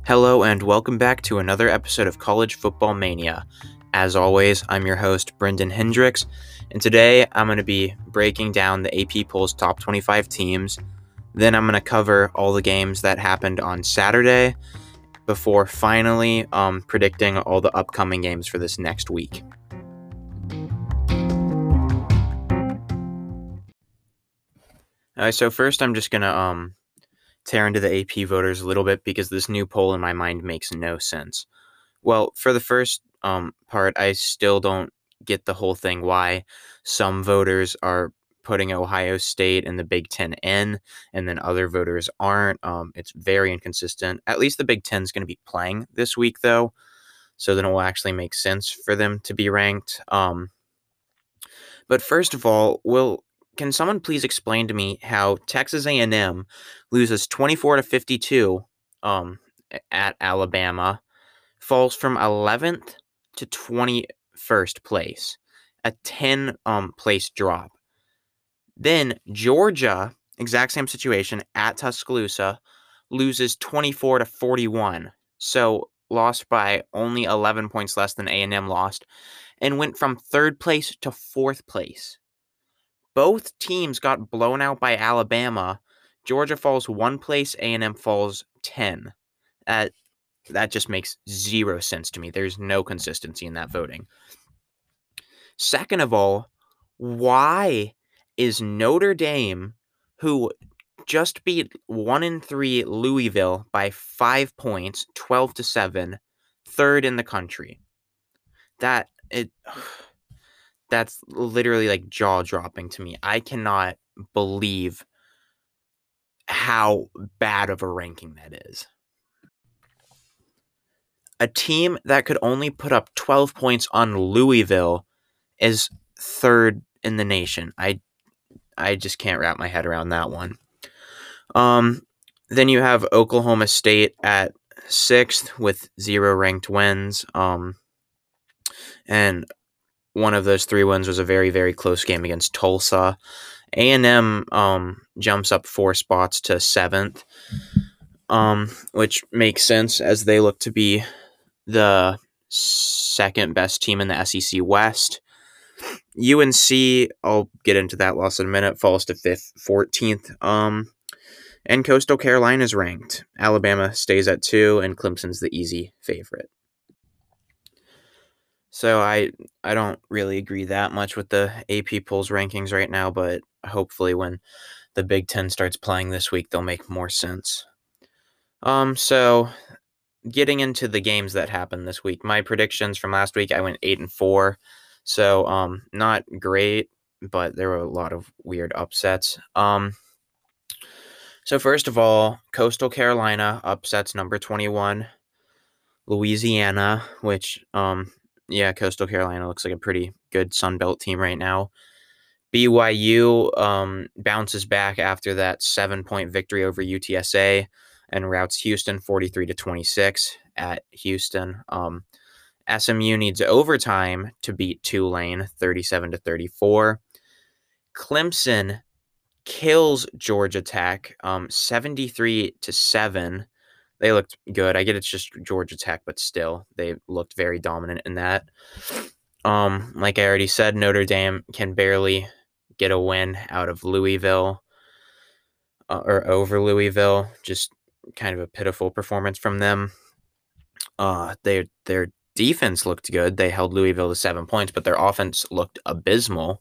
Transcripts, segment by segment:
Hello and welcome back to another episode of College Football Mania. As always, I'm your host, Brendan Hendricks, and today I'm going to be breaking down the AP Polls top 25 teams. Then I'm going to cover all the games that happened on Saturday before finally predicting all the upcoming games for this next week. So first I'm just going to tear into the AP voters a little bit because this new poll in my mind makes no sense. Well, for the first part, I still don't get the whole thing why some voters are putting Ohio State and the Big Ten in, and then other voters aren't. It's very inconsistent. At least the Big Ten is going to be playing this week, though, so then it will actually make sense for them to be ranked. But first of all, can someone please explain to me how Texas A&M loses 24-52 at Alabama, falls from 11th to 21st place, a 10 place drop. Then Georgia, exact same situation at Tuscaloosa, loses 24-41. So lost by only 11 points less than A&M lost, and went from 3rd place to 4th place. Both teams got blown out by Alabama. Georgia falls 1 place, A&M falls 10. That just makes zero sense to me. There's no consistency in that voting. Second of all, why is Notre Dame, who just beat 1-3 Louisville by 5 points, 12-7, third in the country? That's literally like jaw-dropping to me. I cannot believe how bad of a ranking that is. A team that could only put up 12 points on Louisville is third in the nation. I just can't wrap my head around that one. Then you have Oklahoma State at 6th with 0 ranked wins. And one of those 3 wins was a very, very close game against Tulsa. A&M jumps up 4 spots to 7th, which makes sense as they look to be the second best team in the SEC West. UNC, I'll get into that loss in a minute, falls to 14th. And Coastal Carolina is ranked. Alabama stays at 2, and Clemson's the easy favorite. So I don't really agree that much with the AP Polls rankings right now, but hopefully when the Big Ten starts playing this week, they'll make more sense. So getting into the games that happened this week, my predictions from last week, I went 8-4. So not great, but there were a lot of weird upsets. So first of all, Coastal Carolina upsets number 21, Louisiana, which Coastal Carolina looks like a pretty good Sun Belt team right now. BYU bounces back after that 7-point victory over UTSA and routs Houston 43-26 at Houston. SMU needs overtime to beat Tulane 37-34. Clemson kills Georgia Tech 73-7. They looked good. I get it's just Georgia Tech, but still, they looked very dominant in that. Like I already said, Notre Dame can barely get a win out of Louisville or over Louisville. Just kind of a pitiful performance from them. Their defense looked good. They held Louisville to 7 points, but their offense looked abysmal.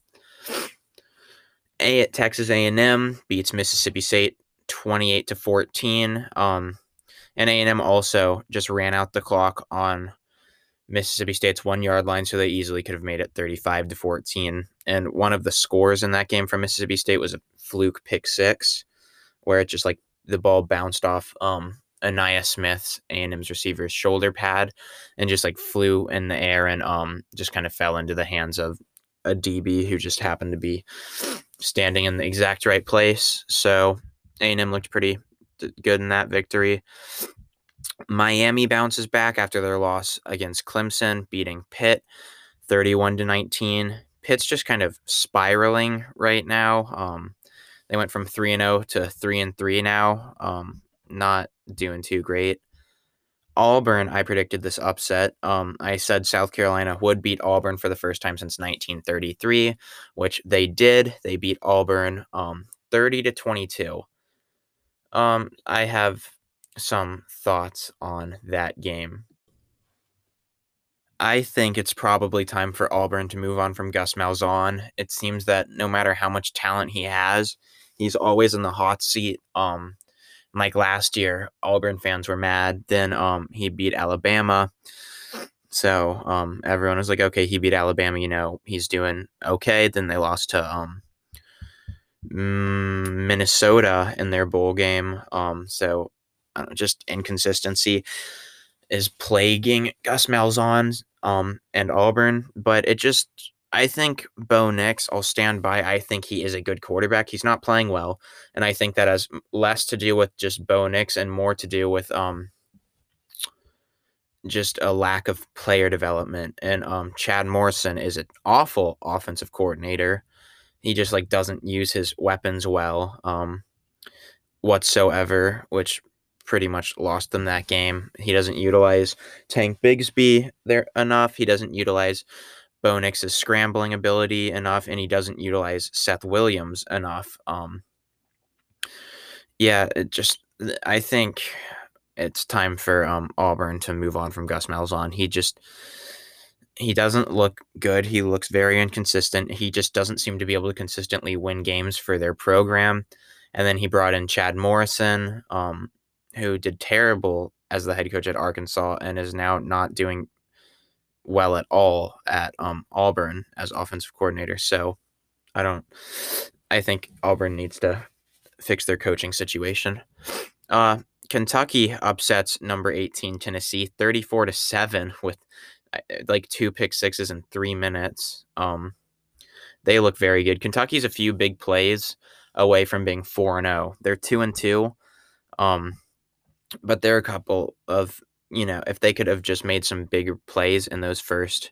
Texas A&M beats Mississippi State 28-14. And A&M also just ran out the clock on Mississippi State's 1-yard line, so they easily could have made it 35-14. And one of the scores in that game from Mississippi State was a fluke pick 6, where it just like the ball bounced off Anaya Smith's, A&M's receiver's shoulder pad, and just like flew in the air and just kind of fell into the hands of a DB who just happened to be standing in the exact right place. So A&M looked pretty good in that victory. Miami bounces back after their loss against Clemson, beating Pitt 31-19. Pitt's just kind of spiraling right now. They went from 3-0 to 3-3 now. Not doing too great. Auburn, I predicted this upset. I said South Carolina would beat Auburn for the first time since 1933, which they did. They beat Auburn 30-22. I have some thoughts on that game. I think it's probably time for Auburn to move on from Gus Malzahn. It seems that no matter how much talent he has, he's always in the hot seat. Like last year, Auburn fans were mad. Then he beat Alabama. So everyone was like, okay, he beat Alabama, he's doing okay. Then they lost to Minnesota in their bowl game. So I don't know, just inconsistency is plaguing Gus Malzahn and Auburn. But I think Bo Nix, I'll stand by. I think he is a good quarterback. He's not playing well. And I think that has less to do with just Bo Nix and more to do with just a lack of player development. And Chad Morrison is an awful offensive coordinator. He just doesn't use his weapons well whatsoever, which pretty much lost them that game. He doesn't utilize Tank Bigsby there enough. He doesn't utilize Bo Nix's scrambling ability enough, and he doesn't utilize Seth Williams enough. I think it's time for Auburn to move on from Gus Malzahn. He doesn't look good. He looks very inconsistent. He just doesn't seem to be able to consistently win games for their program. And then he brought in Chad Morrison, who did terrible as the head coach at Arkansas and is now not doing well at all at Auburn as offensive coordinator. So I think Auburn needs to fix their coaching situation. Kentucky upsets number 18 Tennessee 34-7 with 2 pick sixes in 3 minutes. They look very good. Kentucky's a few big plays away from being 4-0. They're 2-2. But there are a couple of, if they could have just made some bigger plays in those first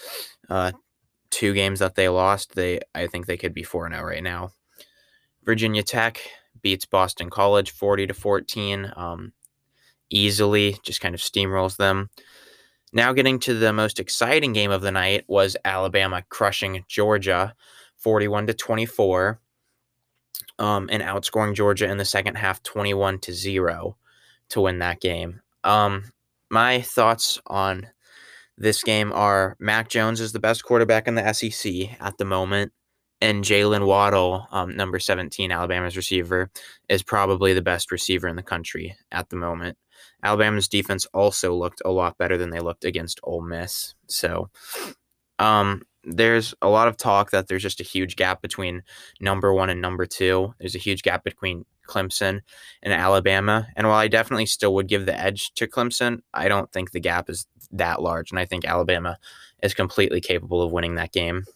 2 games that they lost, I think they could be 4-0 right now. Virginia Tech beats Boston College 40-14. Easily, just kind of steamrolls them. Now getting to the most exciting game of the night was Alabama crushing Georgia 41-24 and outscoring Georgia in the second half 21-0 to win that game. My thoughts on this game are Mac Jones is the best quarterback in the SEC at the moment, and Jalen Waddle, number 17, Alabama's receiver, is probably the best receiver in the country at the moment. Alabama's defense also looked a lot better than they looked against Ole Miss. So there's a lot of talk that there's just a huge gap between number 1 and number 2. There's a huge gap between Clemson and Alabama. And while I definitely still would give the edge to Clemson, I don't think the gap is that large. And I think Alabama is completely capable of winning that game.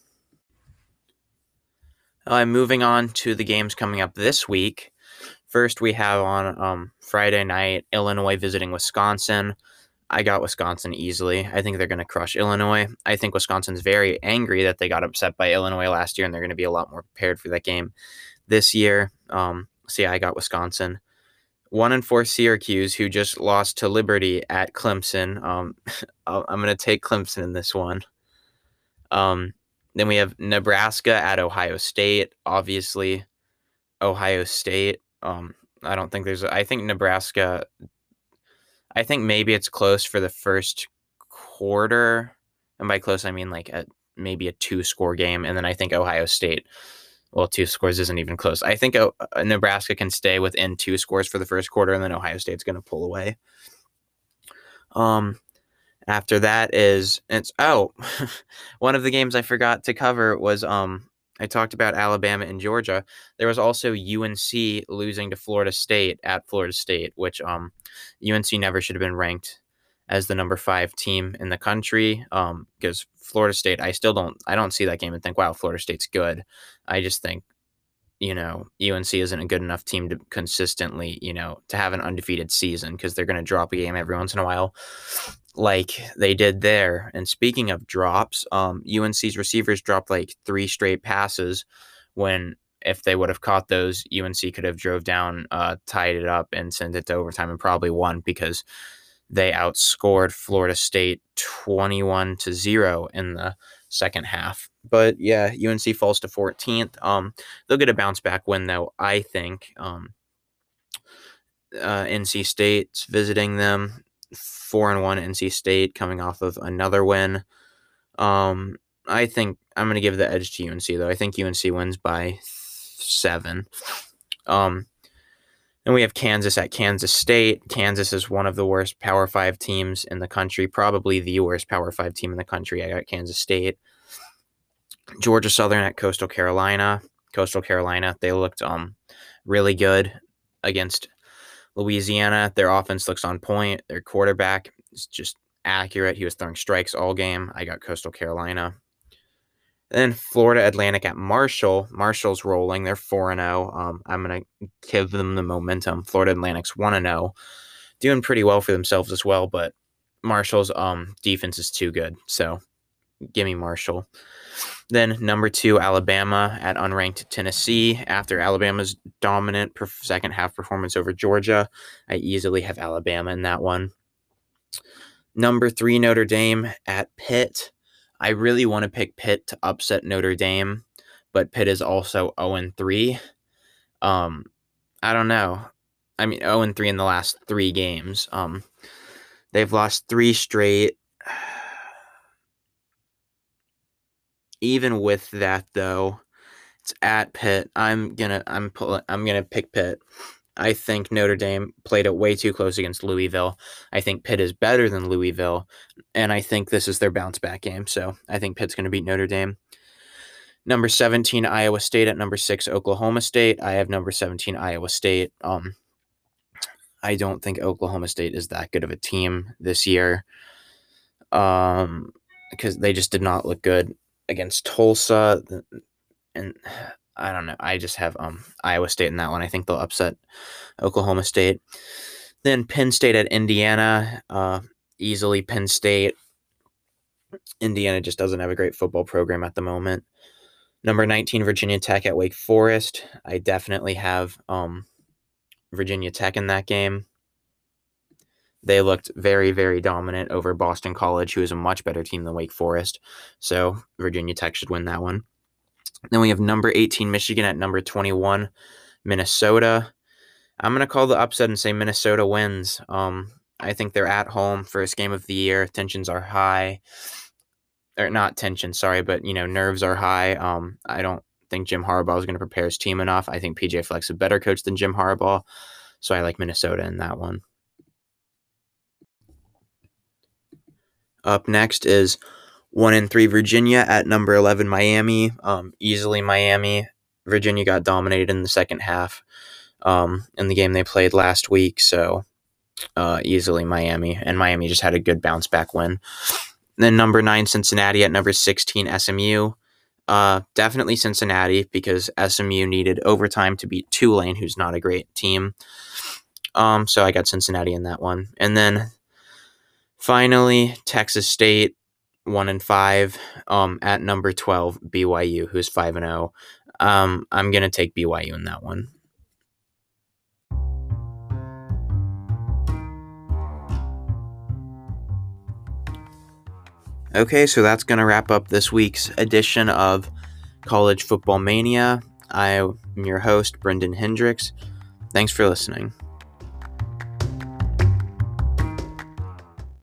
Moving on to the games coming up this week. First, we have on Friday night, Illinois visiting Wisconsin. I got Wisconsin easily. I think they're going to crush Illinois. I think Wisconsin's very angry that they got upset by Illinois last year, and they're going to be a lot more prepared for that game this year. I got Wisconsin. 1-4 Syracuse, who just lost to Liberty at Clemson. I'm going to take Clemson in this one. Then we have Nebraska at Ohio State. Obviously, Ohio State. I think Nebraska, I think maybe it's close for the first quarter. And by close, I mean maybe a 2-score game. And then I think Ohio State, 2 scores isn't even close. I think Nebraska can stay within 2 scores for the first quarter, and then Ohio State's going to pull away. After that one of the games I forgot to cover was I talked about Alabama and Georgia. There was also UNC losing to Florida State at Florida State, which UNC never should have been ranked as the number 5 team in the country because Florida State, I don't see that game and think, wow, Florida State's good. I just think, UNC isn't a good enough team to consistently, to have an undefeated season because they're going to drop a game every once in a while like they did there. And speaking of drops, UNC's receivers dropped 3 straight passes when if they would have caught those, UNC could have drove down, tied it up, and sent it to overtime and probably won because they outscored Florida State 21-0 in the second half. But yeah, UNC falls to 14th. They'll get a bounce back win though, I think. NC State's visiting them. 4-1 NC State coming off of another win. I think I'm going to give the edge to UNC though. I think UNC wins by 7. Then we have Kansas at Kansas State. Kansas is one of the worst Power 5 teams in the country, probably the worst Power 5 team in the country. I got Kansas State. Georgia Southern at Coastal Carolina. Coastal Carolina, they looked really good against Louisiana. Their offense looks on point. Their quarterback is just accurate. He was throwing strikes all game. I got Coastal Carolina. Then Florida Atlantic at Marshall. Marshall's rolling. They're 4-0. I'm going to give them the momentum. Florida Atlantic's 1-0. Doing pretty well for themselves as well, but Marshall's defense is too good. So give me Marshall. Then number 2, Alabama at unranked Tennessee. After Alabama's dominant second half performance over Georgia, I easily have Alabama in that one. Number 3, Notre Dame at Pitt. I really want to pick Pitt to upset Notre Dame, but Pitt is also 0-3. I don't know. I mean, 0-3 in the last 3 games. They've lost 3 straight. Even with that, though, it's at Pitt. I'm gonna pick Pitt. I think Notre Dame played it way too close against Louisville. I think Pitt is better than Louisville, and I think this is their bounce back game. So I think Pitt's going to beat Notre Dame. Number 17, Iowa State at number 6, Oklahoma State. I have number 17, Iowa State. I don't think Oklahoma State is that good of a team this year, because they just did not look good against Tulsa, and I don't know. I just have Iowa State in that one. I think they'll upset Oklahoma State. Then Penn State at Indiana. Easily Penn State. Indiana just doesn't have a great football program at the moment. Number 19, Virginia Tech at Wake Forest. I definitely have Virginia Tech in that game. They looked very, very dominant over Boston College, who is a much better team than Wake Forest. So Virginia Tech should win that one. Then we have number 18, Michigan at number 21, Minnesota. I'm going to call the upset and say Minnesota wins. I think they're at home, first game of the year. Tensions are high. Or not tension, sorry, but, nerves are high. I don't think Jim Harbaugh is going to prepare his team enough. I think PJ Fleck's a better coach than Jim Harbaugh, so I like Minnesota in that one. Up next is 1-3 Virginia at number 11 Miami. Easily Miami. Virginia got dominated in the second half in the game they played last week, so easily Miami. And Miami just had a good bounce back win. Then number 9 Cincinnati at number 16 SMU. Definitely Cincinnati, because SMU needed overtime to beat Tulane, who's not a great team. So I got Cincinnati in that one. And then finally, Texas State 1-5 at number 12 BYU, who's 5-0. I'm gonna take BYU in that one. Okay, so that's gonna wrap up this week's edition of College Football Mania. I'm your host, Brendan Hendricks. Thanks for listening.